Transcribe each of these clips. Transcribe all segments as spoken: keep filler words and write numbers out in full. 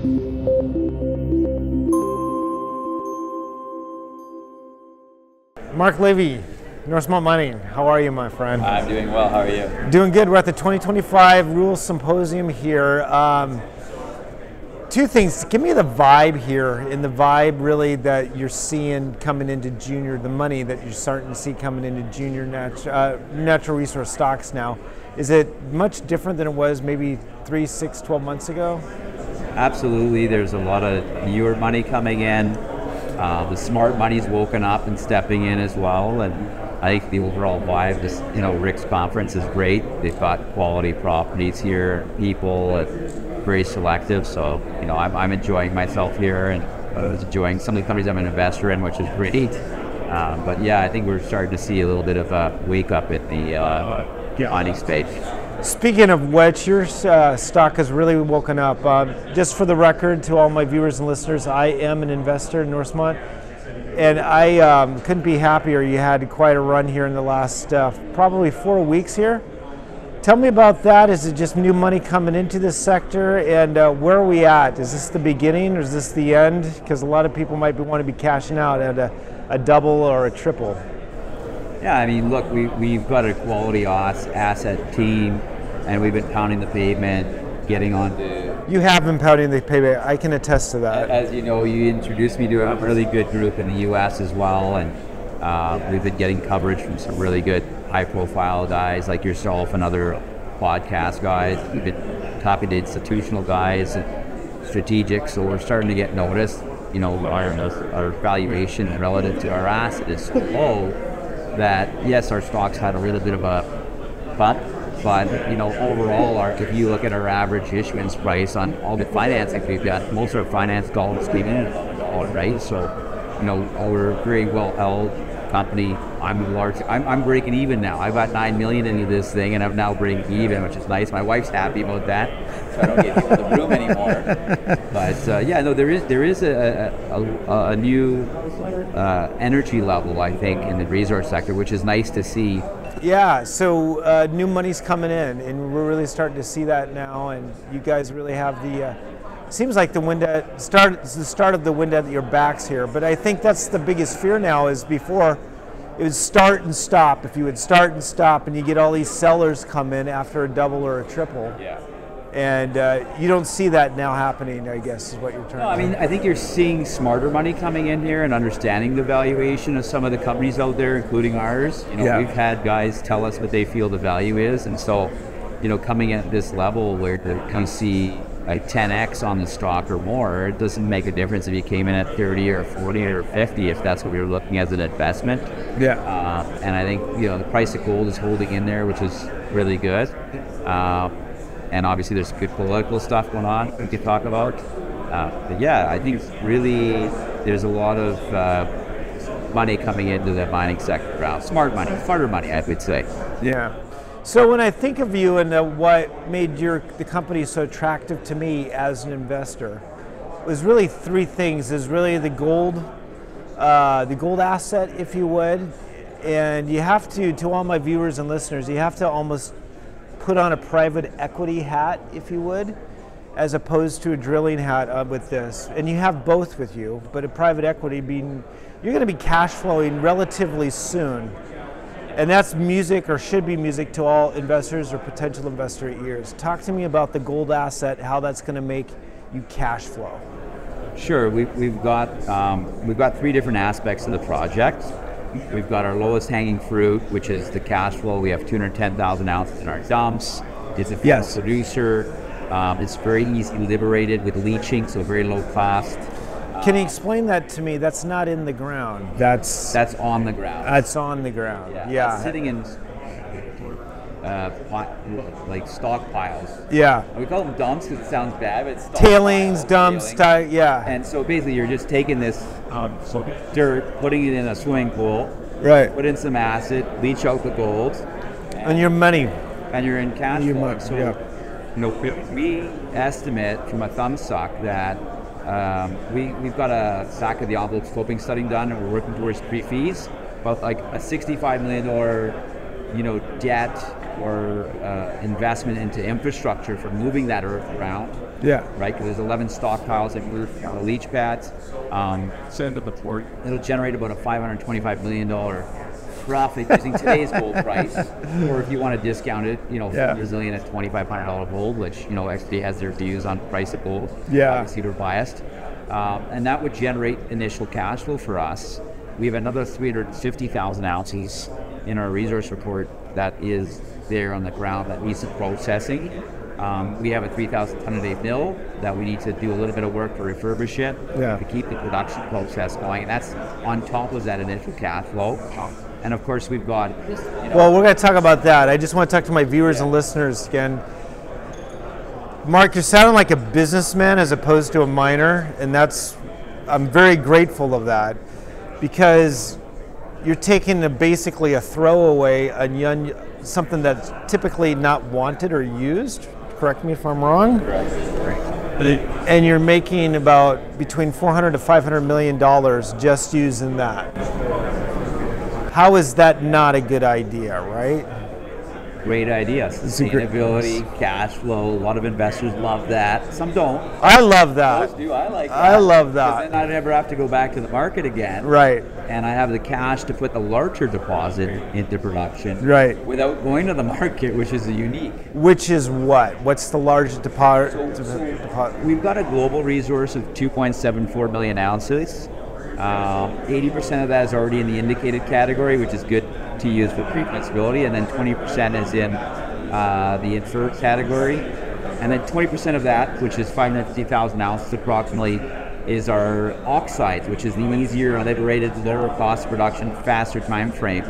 Mark Levy, Norsemont Mining. How are you, my friend? I'm doing well. How are you? Doing good. We're at the twenty twenty-five Rules Symposium here. Um, two things. Give me the vibe here, and the vibe really that you're seeing coming into junior, the money that you're starting to see coming into junior nat uh, natural resource stocks now. Is it much different than it was maybe three, six, twelve months ago? Absolutely. There's a lot of newer money coming in. Uh, the smart money's woken up and stepping in as well, and I think the overall vibe, this you know, Rick's conference is great. They've got quality properties here, people, and very selective. So you know, I'm, I'm enjoying myself here, and I was enjoying some of the companies I'm an investor in, which is great. Um, but yeah, I think we're starting to see a little bit of a wake up in the uh, mining space. Speaking of which, your uh, stock has really woken up. Uh, just for the record, to all my viewers and listeners, I am an investor in Norsemont, and I um, couldn't be happier. You had quite a run here in the last uh, probably four weeks here. Tell me about that. Is it just new money coming into this sector, and uh, where are we at? Is this the beginning, or is this the end? Because a lot of people might be, want to be cashing out at a, a double or a triple. Yeah, I mean, look, we, we've got a quality asset team, and we've been pounding the pavement, getting on to... You have been pounding the pavement. I can attest to that. As you know, you introduced me to a really good group in the U S as well, and uh, we've been getting coverage from some really good high-profile guys like yourself and other podcast guys. We've been talking to institutional guys and strategic, so we're starting to get noticed. You know, our, our valuation relative to our asset is so low that, yes, our stocks had a little bit of a bump, but you know, overall, our, if you look at our average issuance price on all the financing we've got, most of our finance dollars came in at a dollar, right? So, you know, we're a very well held company. I'm large. I'm, I'm breaking even now. I've got nine million into this thing, and I'm now breaking even, which is nice. My wife's happy about that, so I don't get people in the room anymore. But uh, yeah, no, there is there is a a, a, a new uh, energy level, I think, in the resource sector, which is nice to see. Yeah, so uh, new money's coming in, and we're really starting to see that now. And you guys really have the. Uh, seems like the wind at start. It's the start of the wind at your backs here. But I think that's the biggest fear now. Is before it would start and stop. If you would start and stop, and you get all these sellers come in after a double or a triple. Yeah. And uh, you don't see that now happening, I guess, is what you're trying no, to I mean, I think you're seeing smarter money coming in here and understanding the valuation of some of the companies out there, including ours. You know, yeah. We've had guys tell us what they feel the value is, and so, you know, coming at this level where you see like ten X on the stock or more, it doesn't make a difference if you came in at thirty or forty or fifty, if that's what we were looking as an investment. Yeah. Uh, and I think, you know, the price of gold is holding in there, which is really good. Uh, And obviously there's good political stuff going on we could talk about. Uh, but yeah, I think really there's a lot of uh, money coming into the mining sector now. Smart money, smarter money, I would say. Yeah. So when I think of you and uh, what made your the company so attractive to me as an investor, was really three things. Is really the gold, uh, the gold asset, if you would. And you have to, to all my viewers and listeners, you have to almost put on a private equity hat, if you would, as opposed to a drilling hat uh, with this. And you have both with you, but a private equity being, you're going to be cash flowing relatively soon. And that's music, or should be music, to all investors or potential investor ears. Talk to me about the gold asset, how that's going to make you cash flow. Sure, we've, we've got um, we've got three different aspects of the project. We've got our lowest hanging fruit, which is the cash flow. We have two hundred ten thousand ounces in our dumps. It's a yes. producer. Um, it's very easy liberated with leaching, so very low cost. Can you explain that to me? That's not in the ground. That's that's on the ground. That's on the ground. Yeah. yeah. That's sitting in uh, like stockpiles. Yeah. We call them dumps because it sounds bad, but it's tailings, dumps, tailings. yeah. And so basically, you're just taking this um, dirt, putting it in a swimming pool, right? Put in some acid, leach out the gold, and, and your money, and you're in cash your flow. money. So, yeah. you know, we estimate from a thumb suck that um, we we've got a back of the envelope scoping study done, and we're working towards pre-fees, about like a sixty-five million dollar, you know, debt or uh, investment into infrastructure for moving that earth around. Yeah. Right, because there's eleven stockpiles that move on the leach pads. Um, Send to the port. It'll generate about a five hundred twenty-five million dollars profit using today's gold price, or if you want to discount it, you know, Yeah. Brazilian at twenty-five hundred dollars gold, which, you know, X P has their views on price of gold. Yeah. Obviously, they're biased. Um, and that would generate initial cash flow for us. We have another three hundred fifty thousand ounces in our resource report that is there on the ground that needs some processing. Um, we have a three thousand ton a day mill that we need to do a little bit of work to refurbish it Yeah. to keep the production process going. And that's on top of that initial cash flow. And of course, we've got. You know, Well, we're going to talk about that. I just want to talk to my viewers Yeah. and listeners again. Mark, you're sounding like a businessman as opposed to a miner, and that's, I'm very grateful of that, because you're taking a, basically a throwaway, a young, something that's typically not wanted or used. Correct me if I'm wrong. And you're making about between four hundred to five hundred million dollars just using that. How is that not a good idea, right? Great idea. a great- Sustainability, cash flow. A lot of investors love that. Some don't. I love that. Most do. I like that. I love 'Cause that. then I never have to go back to the market again. Right, And I have the cash to put the larger deposit into production. right. Without going to the market, which is unique. Which is what? What's the largest deposit? depo- We've got a global resource of two point seven four million ounces. Um, eighty percent of that is already in the indicated category, which is good to use for pre-feasibility, and then twenty percent is in uh, the inferred category. And then twenty percent of that, which is five hundred fifty thousand ounces approximately, is our oxides, which is the easier, liberated, lower cost production, faster time frame.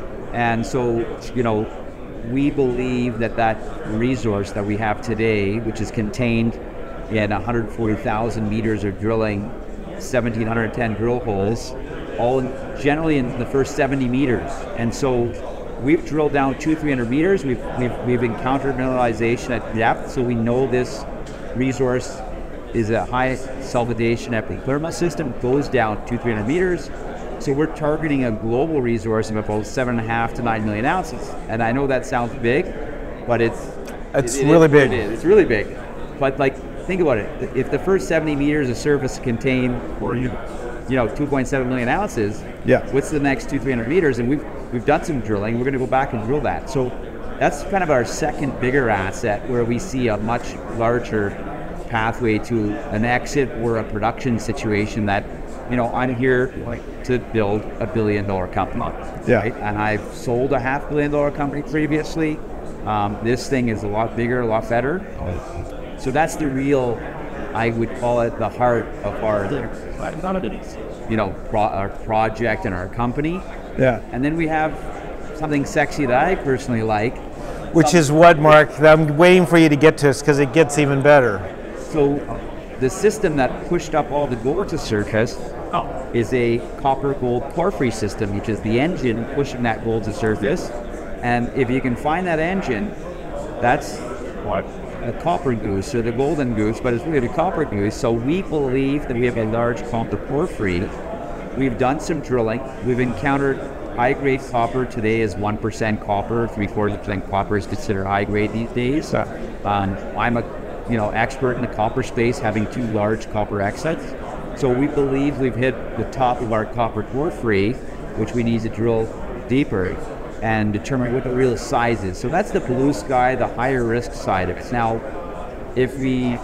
And so, you know, we believe that that resource that we have today, which is contained in one hundred forty thousand meters of drilling, one thousand seven hundred ten drill holes, all in, generally in the first seventy meters. And so we've drilled down two, three hundred meters. We've, we've, we've encountered mineralization at depth, so we know this resource is a high sulfidation epithermal system, goes down two, three hundred meters. So we're targeting a global resource of about seven and a half to nine million ounces. And I know that sounds big, but it's It's it- it really is what big. It is. It's really big. But like, think about it. If the first seventy meters of surface contain, Or you. you know, two point seven million ounces, Yeah. what's the next two, three hundred meters? And we've we've done some drilling. We're going to go back and drill that. So that's kind of our second bigger asset, where we see a much larger pathway to an exit or a production situation that, you know, I'm here to build a billion dollar company. Yeah. Right? And I've sold a half billion dollar company previously. Um, this thing is a lot bigger, a lot better. So that's the real, I would call it the heart of our, None of it is. you know, pro- our project and our company. Yeah. And then we have something sexy that I personally like. Which is what, Mark? I'm waiting for you to get to us because it gets even better. So the system that pushed up all the gold to surface Oh. is a copper gold porphyry system, which is the engine pushing that gold to surface. And if you can find that engine, that's What? a copper goose or the golden goose, but it's really the copper goose. So we believe that we have a large copper porphyry. We've done some drilling. We've encountered high-grade copper. Today is one percent copper, three-quarters percent copper is considered high-grade these days. Yeah. Um, I'm a you know expert in the copper space, having two large copper exits. So we believe we've hit the top of our copper porphyry, which we need to drill deeper and determine what the real size is. So that's the blue sky, the higher risk side of it. Now, if we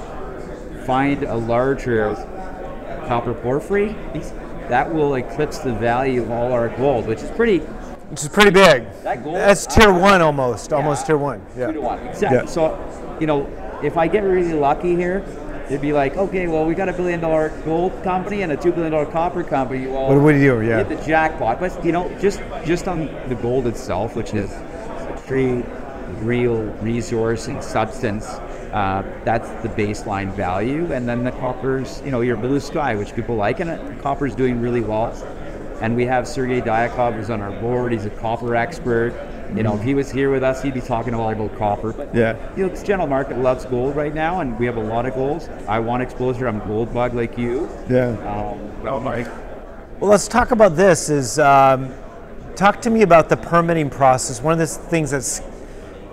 find a larger copper porphyry, that will eclipse the value of all our gold, which is pretty. Which is pretty big. That gold, That's tier one almost, almost Yeah. tier one. Two to Yeah. one. Exactly. Yeah. So, you know, if I get really lucky here, it'd be like, okay, well, we got a billion dollar gold company and a two billion dollar copper company. Well, What would you do? Yeah. hit the jackpot. But you know, just just on the gold itself, which is a true, real resource and substance, uh, that's the baseline value. And then the copper's, you know, your blue sky, which people like, and it, copper's doing really well. And we have Sergei Diakov, who's on our board. He's a copper expert. You know, if he was here with us, he'd be talking all about copper. But Yeah. you know, this general market loves gold right now, and we have a lot of golds. I want exposure. I'm a gold bug like you. Yeah. Um, No, Mike. Well, let's talk about this. Is um, talk to me about the permitting process. One of the things that's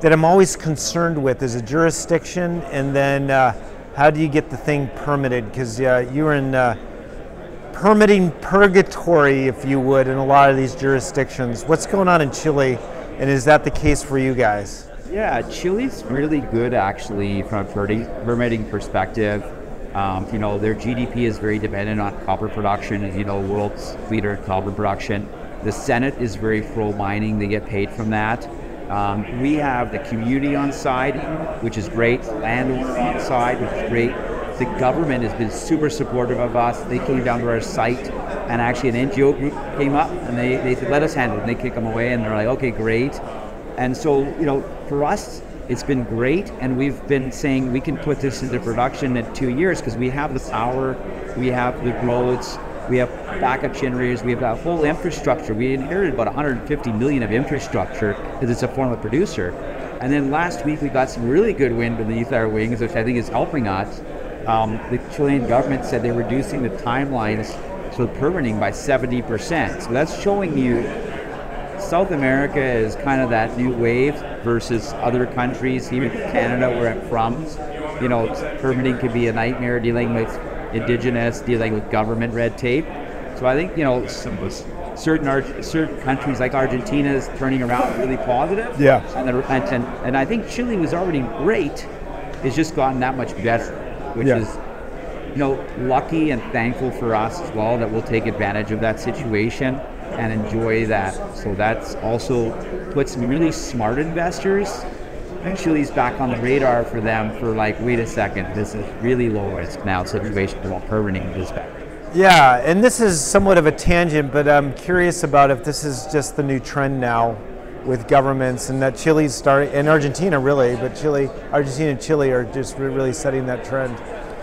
that I'm always concerned with is a jurisdiction, and then uh, how do you get the thing permitted? Because uh, you're in uh, permitting purgatory, if you would, in a lot of these jurisdictions. What's going on in Chile, and is that the case for you guys? Yeah, Chile's really good actually from a permitting perspective. Um, you know, their G D P is very dependent on copper production, as you know, world's leader in copper production. The Senate is very pro-mining, they get paid from that. Um, we have the community on side, which is great, landowner on side, which is great. The government has been super supportive of us. They came down to our site, and actually an N G O group came up, and they, they said, let us handle it, and they kick them away, and they're like, okay, great. And so, you know, for us, it's been great, and we've been saying we can put this into production in two years because we have the power, we have the roads, we have backup generators, we have that whole infrastructure. We inherited about one hundred fifty million of infrastructure because it's a former producer. And then last week we got some really good wind beneath our wings, which I think is helping us. Um, the Chilean government said they're reducing the timelines for permitting by seventy percent. So that's showing you South America is kind of that new wave versus other countries, even Canada where I'm from. You know, permitting can be a nightmare dealing with indigenous, dealing with government red tape. So I think, you know, certain Ar- certain countries like Argentina is turning around really positive. Yeah. And, and, and I think Chile was already great. It's just gotten that much better, which Yeah. is, you know, lucky and thankful for us as well that we'll take advantage of that situation and enjoy that. So that's also put some really smart investors. Chile's back on the radar for them for like, wait a second, this is really low risk now situation from a permitting perspective. Yeah, and this is somewhat of a tangent, but I'm curious about if this is just the new trend now with governments, and that Chile's starting, and Argentina really, but Chile, Argentina and Chile are just really setting that trend.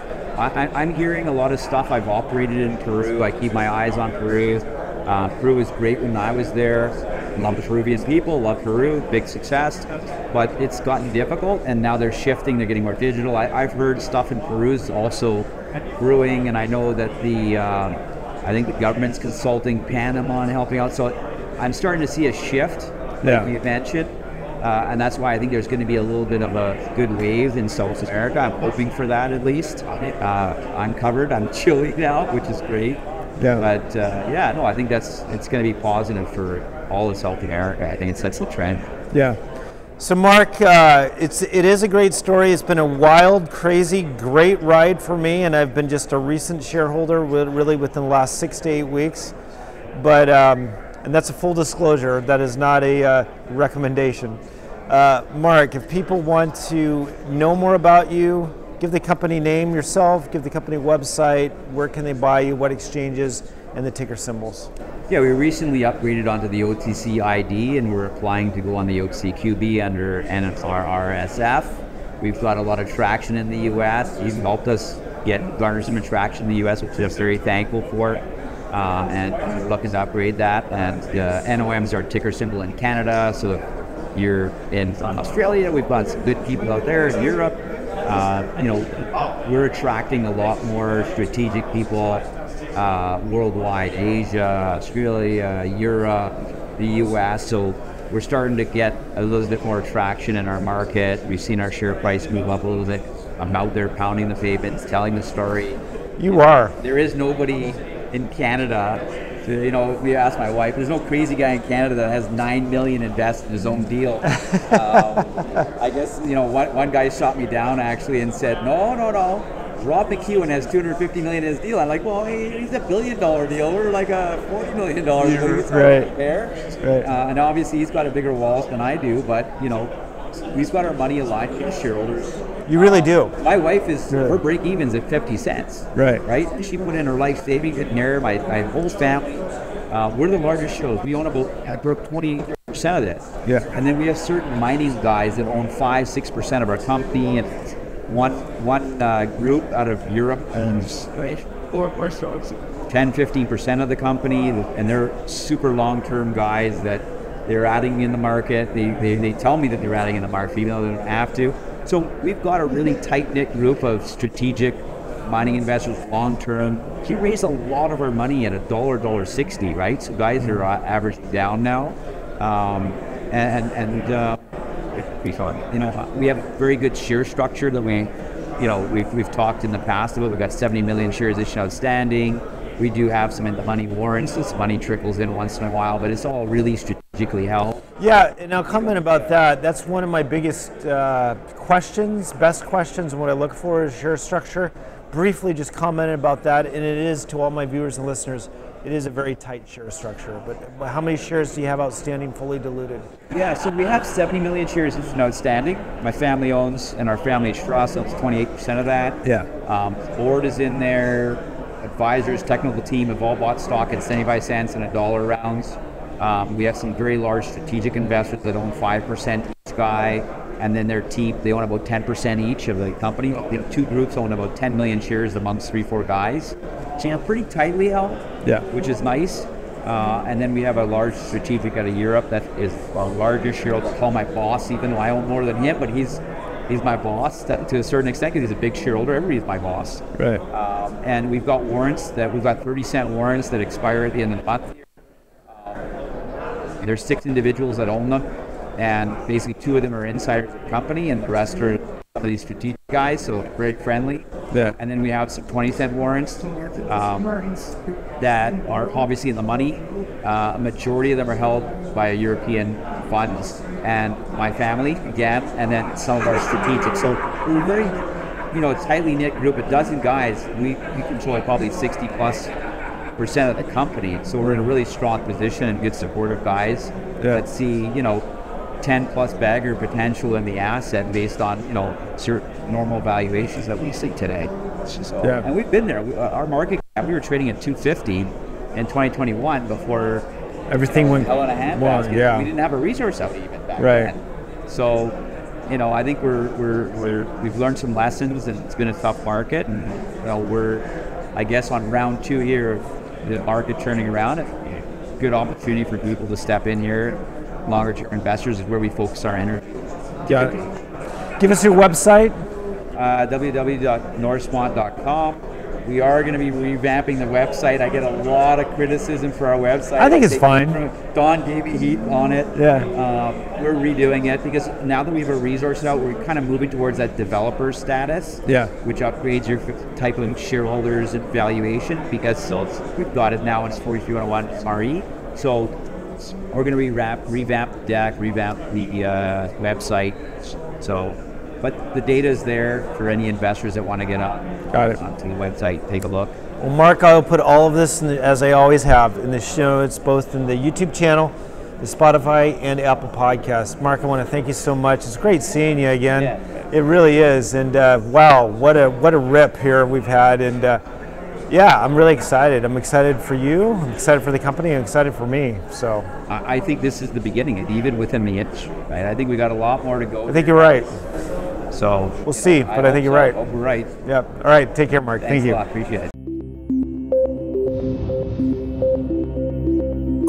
I, I'm hearing a lot of stuff. I've operated in Peru. I keep my eyes on Peru. Uh, Peru was great when I was there. Love the Peruvian people, love Peru, big success. But it's gotten difficult, and now they're shifting, they're getting more digital. I, I've heard stuff in Peru is also brewing, and I know that the, uh, I think the government's consulting Panama and helping out. So I'm starting to see a shift, Yeah. like you mentioned. Uh, and that's why I think there's going to be a little bit of a good wave in South America. I'm hoping for that at least. Uh, I'm covered. I'm Chile now, which is great. Yeah. But uh, yeah, no, I think that's it's going to be positive for all of South America. I think it's that's the trend. Yeah. So Mark, uh, it's it is a great story. It's been a wild, crazy, great ride for me, and I've been just a recent shareholder, really within the last six to eight weeks. But um, and that's a full disclosure. That is not a uh, recommendation. Uh, Mark, if people want to know more about you, give the company name yourself, give the company website, where can they buy you, what exchanges, and the ticker symbols. Yeah, we recently upgraded onto the O T C I D, and we're applying to go on the O T C Q B under N F R R S F. We've got a lot of traction in the U S. You've helped us get garner some traction in the U S, which I'm very thankful for. Uh, and we're looking to upgrade that. And uh, N O M is our ticker symbol in Canada. So if you're in Australia, we've got some good people out there in Europe. Uh, you know, we're attracting a lot more strategic people uh, worldwide, Asia, Australia, Europe, the U S. So we're starting to get a little bit more traction in our market. We've seen our share price move up a little bit. I'm out there pounding the pavements, telling the story. You are. There is nobody in Canada. So, you know, we asked my wife, there's no crazy guy in Canada that has nine million invested in his own deal. um, I guess, you know, one, one guy shot me down actually and said, no, no, no, Rob McEwen has two hundred fifty million in his deal. I'm like, well, he, he's a billion dollar deal. We're like a forty million dollar deal. Right. Right. Uh, and obviously he's got a bigger wallet than I do, but, you know, we've got our money aligned with the shareholders. You really do. My wife is, Really? her break even's at fifty cents. Right. Right? She put in her life savings in there, my, my whole family. Uh, we're the largest shows. We own about, I broke twenty percent of this. Yeah. And then we have certain mining guys that own five, six percent of our company, and one one uh, group out of Europe owns ten, fifteen percent of the company, and they're super long-term guys that they're adding in the market. They, they, they tell me that they're adding in the market, even though they don't have to. So we've got a really tight-knit group of strategic mining investors, long-term. We raised a lot of our money at a dollar, dollar sixty, right? So guys are uh, averaging down now, um, and and uh, be fun. You know, we have a very good share structure that we, you know, we've, we've talked in the past about. We've got seventy million shares issued outstanding. We do have some in the money warrants. This money trickles in once in a while, but it's all really strategically held. Yeah, and I'll comment about that. That's one of my biggest uh, questions, best questions, and what I look for is share structure. Briefly just commented about that, and it is, to all my viewers and listeners, it is a very tight share structure. But how many shares do you have outstanding, fully diluted? Yeah, so we have seventy million shares issued outstanding. My family owns, and our family trust owns twenty-eight percent of that. Yeah. Um, board is in there. Advisors, technical team have all bought stock at seventy-five cents and a dollar rounds. Um, we have some very large strategic investors that own five percent each guy, and then their team, they own about ten percent each of the company. The two groups own about ten million shares amongst three, four guys. So, you know, pretty tightly held, Yeah. which is nice. Uh, and then we have a large strategic out of Europe that is our largest shareholder. I call my boss, even though I own more than him, but he's he's my boss to, to a certain extent because he's a big shareholder. Everybody's my boss. Right. Um, and we've got warrants that we've got thirty cent warrants that expire at the end of the month. Um, there's six individuals that own them, and basically two of them are insiders of the company, and the rest are some of these strategic guys, so very friendly. Yeah. And then we have some twenty cent warrants um, that are obviously in the money. Uh, a majority of them are held by European funds and my family again, and then some of our strategic. So we're very, you know, a tightly knit group, a dozen guys. We, we control probably sixty plus percent of the company. So we're in a really strong position and good supportive guys Yeah. that see, you know, ten plus bagger potential in the asset based on, you know, certain normal valuations that we see today. So, Yeah. and we've been there. We, uh, our market cap, we were trading at two fifty in twenty twenty-one before Everything went hell in a handbasket. well, yeah. We didn't have a resource out even back Right. then. So, you know, I think we're we're we're we've learned some lessons, and it's been a tough market, and you know, we're I guess on round two here of the market turning around. A good opportunity for people to step in here. Longer term investors is where we focus our energy. Got it. Give us your website. Uh, w w w dot northswant dot com. We are going to be revamping the website. I get a lot of criticism for our website. I think it's They- fine. Don gave me heat on it. Yeah. Um, we're redoing it because now that we have our resources out, we're kind of moving towards that developer status. Yeah. Which upgrades your type of shareholders and valuation because so we've got it now. It's forty-three oh one R E. So we're going to revamp, revamp the deck, revamp the uh, website. So, but the data is there for any investors that want to get up Got it. onto the website. Take a look. Well, Mark, I'll put all of this, in the, as I always have, in the show notes, both in the YouTube channel, the Spotify, and Apple Podcasts. Mark, I want to thank you so much. It's great seeing you again. Yeah. It really is. And uh, wow, what a what a rip here we've had. And uh, yeah, I'm really excited. I'm excited for you. I'm excited for the company. I'm excited for me. So I I think this is the beginning, even within the inch. Right? I think we got a lot more to go. I think you're right. So We'll see, know, but I think hope you're so. right. Hope we're right. Yep. All right. Take care, Mark. Thanks Thank you. a lot. Appreciate it.